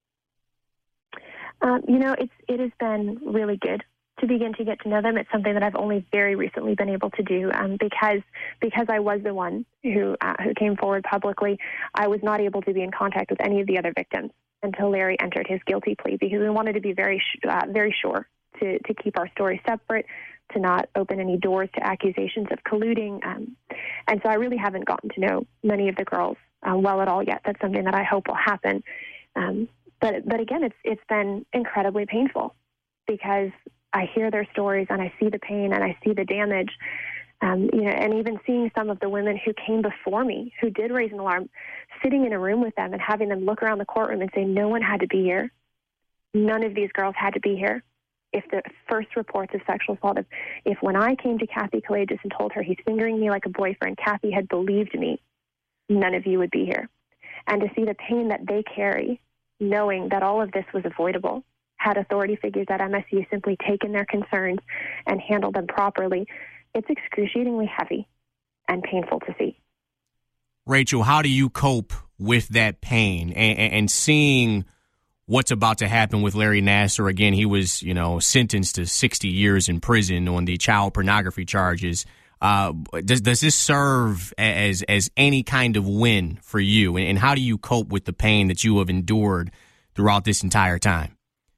Um, you know, it's it has been really good to begin to get to know them. It's something that I've only very recently been able to do um, because because I was the one who uh, who came forward publicly. I was not able to be in contact with any of the other victims until Larry entered his guilty plea, because we wanted to be very uh, very sure to to keep our story separate, to not open any doors to accusations of colluding. Um, and so I really haven't gotten to know many of the girls uh, well at all yet. That's something that I hope will happen. Um, but but again, it's it's been incredibly painful, because I hear their stories and I see the pain and I see the damage. Um, you know, and even seeing some of the women who came before me, who did raise an alarm, sitting in a room with them and having them look around the courtroom and say, no one had to be here. None of these girls had to be here. If the first reports of sexual assault, if, if when I came to Kathy Collages and told her he's fingering me like a boyfriend, Kathy had believed me, none of you would be here. And to see the pain that they carry, knowing that all of this was avoidable, had authority figures at M S U simply taken their concerns and handled them properly, it's excruciatingly heavy and painful to see. Rachel, how do you cope with that pain and, and seeing what's about to happen with Larry Nassar? Again, he was, you know, sentenced to sixty years in prison on the child pornography charges. Uh, does does this serve as as any kind of win for you? And, and how do you cope with the pain that you have endured throughout this entire time?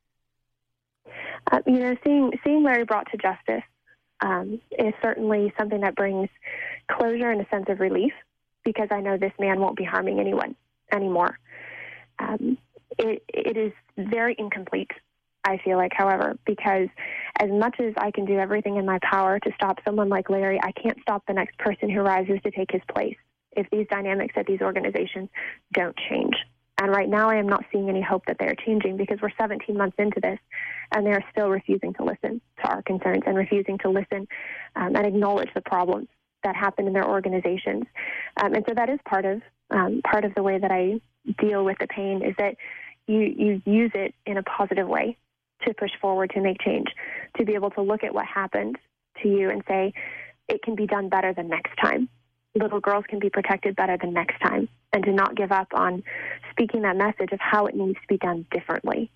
Uh, you know, seeing seeing Larry brought to justice um, is certainly something that brings closure and a sense of relief, because I know this man won't be harming anyone anymore. Um, it, it is very incomplete, I feel like, however, because as much as I can do everything in my power to stop someone like Larry, I can't stop the next person who rises to take his place if these dynamics at these organizations don't change. And right now I am not seeing any hope that they are changing, because we're seventeen months into this and they are still refusing to listen to our concerns and refusing to listen um, and acknowledge the problems that happen in their organizations. Um, and so that is part of um, part of the way that I deal with the pain, is that you, you use it in a positive way to push forward, to make change, to be able to look at what happened to you and say, it can be done better the next time. Little girls can be protected better the next time, and to not give up on speaking that message of how it needs to be done differently.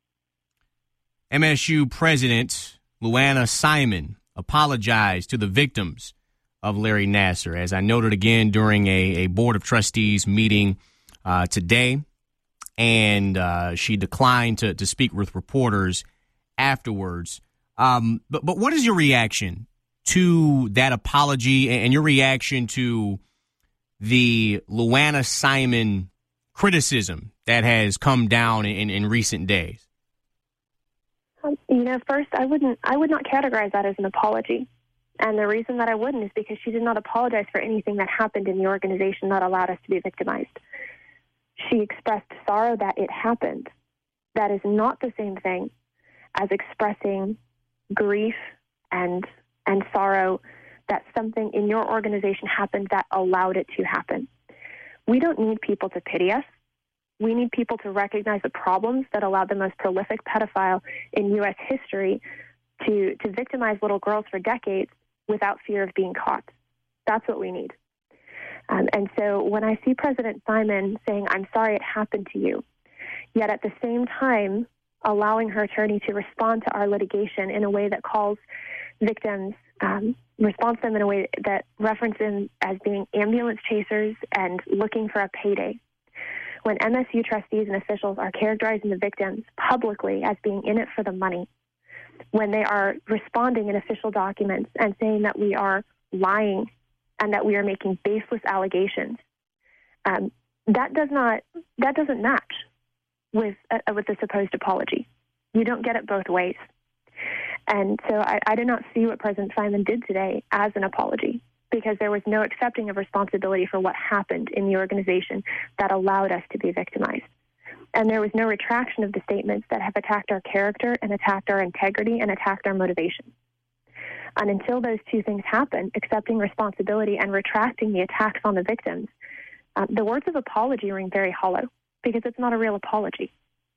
M S U President Luana Simon apologized to the victims of Larry Nassar, as I noted again during a, a Board of Trustees meeting uh, today, and uh, she declined to, to speak with reporters afterwards. Um, but but what is your reaction to that apology and your reaction to the Luana Simon criticism that has come down in, in recent days? Um, you know, first, I wouldn't, I would not categorize that as an apology. And the reason that I wouldn't is because she did not apologize for anything that happened in the organization that allowed us to be victimized. She expressed sorrow that it happened. That is not the same thing as expressing grief and and sorrow that something in your organization happened that allowed it to happen. We don't need people to pity us. We need people to recognize the problems that allowed the most prolific pedophile in U S history to, to victimize little girls for decades without fear of being caught. That's what we need. Um, and so when I see President Simon saying, I'm sorry it happened to you, yet at the same time allowing her attorney to respond to our litigation in a way that calls victims, um, responds to them in a way that references them as being ambulance chasers and looking for a payday. When M S U trustees and officials are characterizing the victims publicly as being in it for the money, when they are responding in official documents and saying that we are lying and that we are making baseless allegations, um, that does not that doesn't match with uh, with the supposed apology. You don't get it both ways. And so I, I do not see what President Simon did today as an apology, because there was no accepting of responsibility for what happened in the organization that allowed us to be victimized. And there was no retraction of the statements that have attacked our character and attacked our integrity and attacked our motivation. And until those two things happen, accepting responsibility and retracting the attacks on the victims, um, the words of apology ring very hollow, because it's not a real apology.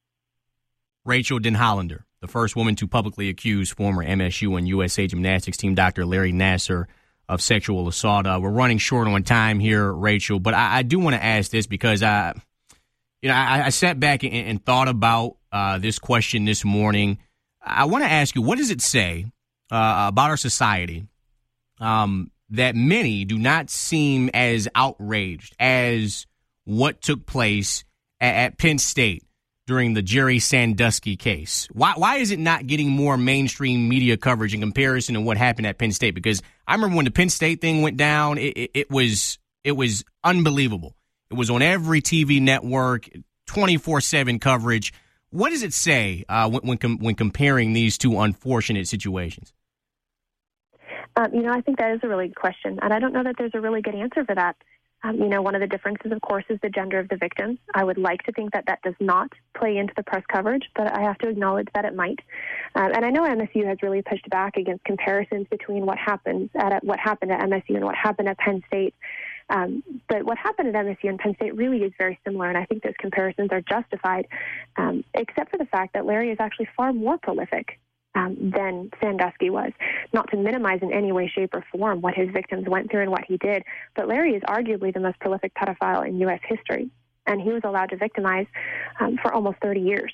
Rachel Denhollander, the first woman to publicly accuse former M S U and U S A Gymnastics team Doctor Larry Nassar of sexual assault. Uh, we're running short on time here, Rachel, but I, I do want to ask this because I, you know, I, I sat back and, and thought about uh, this question this morning. I want to ask you, what does it say uh, about our society um, that many do not seem as outraged as what took place at, at Penn State during the Jerry Sandusky case? Why why is it not getting more mainstream media coverage in comparison to what happened at Penn State? Because I remember when the Penn State thing went down, it, it, it was it was unbelievable. It was on every T V network, twenty-four seven coverage. What does it say uh, when when, com- when comparing these two unfortunate situations? Um, you know, I think that is a really good question, and I don't know that there's a really good answer for that. Um, you know, one of the differences, of course, is the gender of the victim. I would like to think that that does not play into the press coverage, but I have to acknowledge that it might. Um, and I know M S U has really pushed back against comparisons between what happens at what happened at M S U and what happened at Penn State. Um, but what happened at M S U and Penn State really is very similar, and I think those comparisons are justified, um, except for the fact that Larry is actually far more prolific Um, than Sandusky was. Not to minimize in any way, shape, or form what his victims went through and what he did, but Larry is arguably the most prolific pedophile in U S history, and he was allowed to victimize um, for almost thirty years.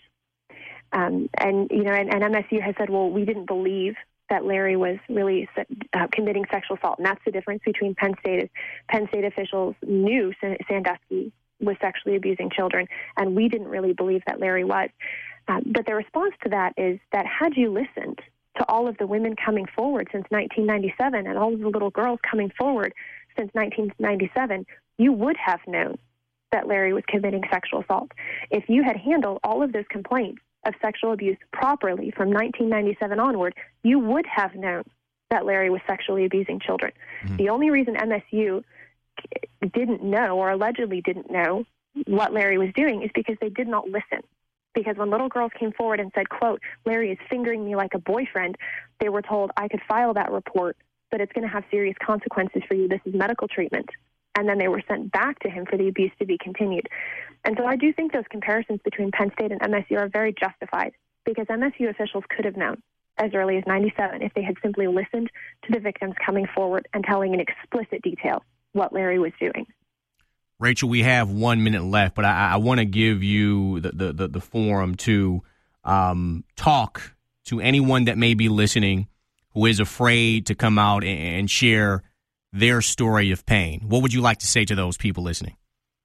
Um, and, you know, and, and M S U has said, well, we didn't believe that Larry was really uh, committing sexual assault, and that's the difference between Penn State. Penn State officials knew Sandusky was sexually abusing children, and we didn't really believe that Larry was. Um, but the response to that is that had you listened to all of the women coming forward since nineteen ninety-seven and all of the little girls coming forward since nineteen ninety-seven, you would have known that Larry was committing sexual assault. If you had handled all of those complaints of sexual abuse properly from nineteen ninety-seven onward, you would have known that Larry was sexually abusing children. Mm-hmm. The only reason M S U didn't know, or allegedly didn't know, what Larry was doing is because they did not listen. Because when little girls came forward and said, quote, Larry is fingering me like a boyfriend, they were told, I could file that report, but it's going to have serious consequences for you. This is medical treatment. And then they were sent back to him for the abuse to be continued. And so I do think those comparisons between Penn State and M S U are very justified, because M S U officials could have known as early as ninety-seven if they had simply listened to the victims coming forward and telling in explicit detail what Larry was doing. Rachel, we have one minute left, but I, I want to give you the, the, the, the forum to um, talk to anyone that may be listening who is afraid to come out and, and share their story of pain. What would you like to say to those people listening?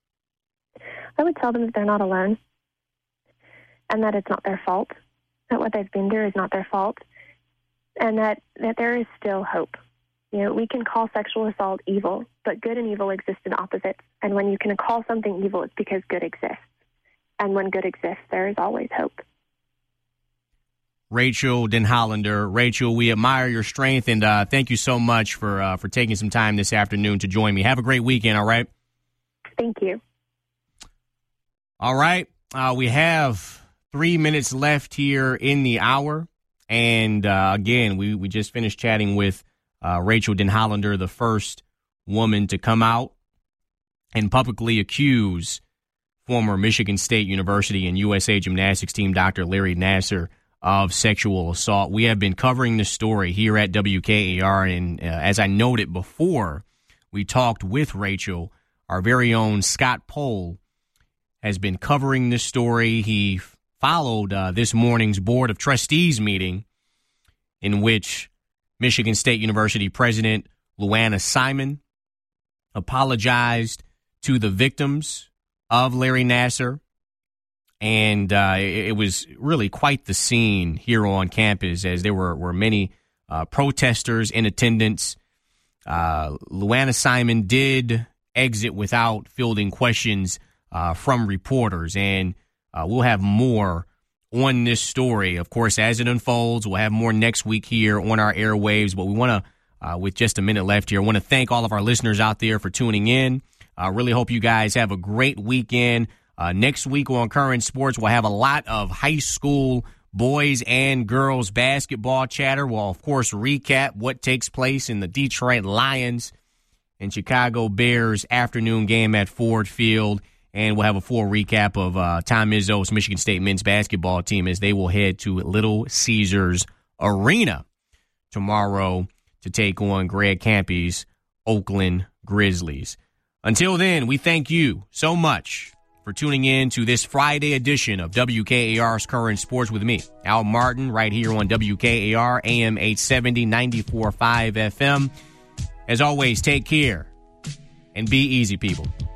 I would tell them that they're not alone and that it's not their fault, that what they've been through is not their fault, and that, that there is still hope. You know, we can call sexual assault evil, but good and evil exist in opposites. And when you can call something evil, it's because good exists. And when good exists, there is always hope. Rachel Denhollander. Rachel, we admire your strength, and uh, thank you so much for uh, for taking some time this afternoon to join me. Have a great weekend, all right? Thank you. All right. Uh, we have three minutes left here in the hour. And, uh, again, we, we just finished chatting with uh, Rachel Denhollander, the first woman to come out and publicly accuse former Michigan State University and U S A Gymnastics team Doctor Larry Nassar of sexual assault. We have been covering this story here at W K A R, and uh, as I noted before we talked with Rachel, our very own Scott Pohl has been covering this story. He followed uh, this morning's Board of Trustees meeting in which Michigan State University President Luana Simon apologized to the victims of Larry Nassar. And uh, it, it was really quite the scene here on campus, as there were, were many uh, protesters in attendance. Uh, Luana Simon did exit without fielding questions uh, from reporters, and uh, we'll have more on this story, of course, as it unfolds. We'll have more next week here on our airwaves, but we want to, uh, with just a minute left here, I want to thank all of our listeners out there for tuning in. I uh, really hope you guys have a great weekend. Uh, next week on Current Sports, we'll have a lot of high school boys and girls basketball chatter. We'll, of course, recap what takes place in the Detroit Lions and Chicago Bears afternoon game at Ford Field. And we'll have a full recap of uh, Tom Izzo's Michigan State men's basketball team as they will head to Little Caesars Arena tomorrow to take on Greg Campy's Oakland Grizzlies. Until then, we thank you so much for tuning in to this Friday edition of W K A R's Current Sports with me, Al Martin, right here on W K A R, A M eight seventy, ninety-four point five F M. As always, take care and be easy, people.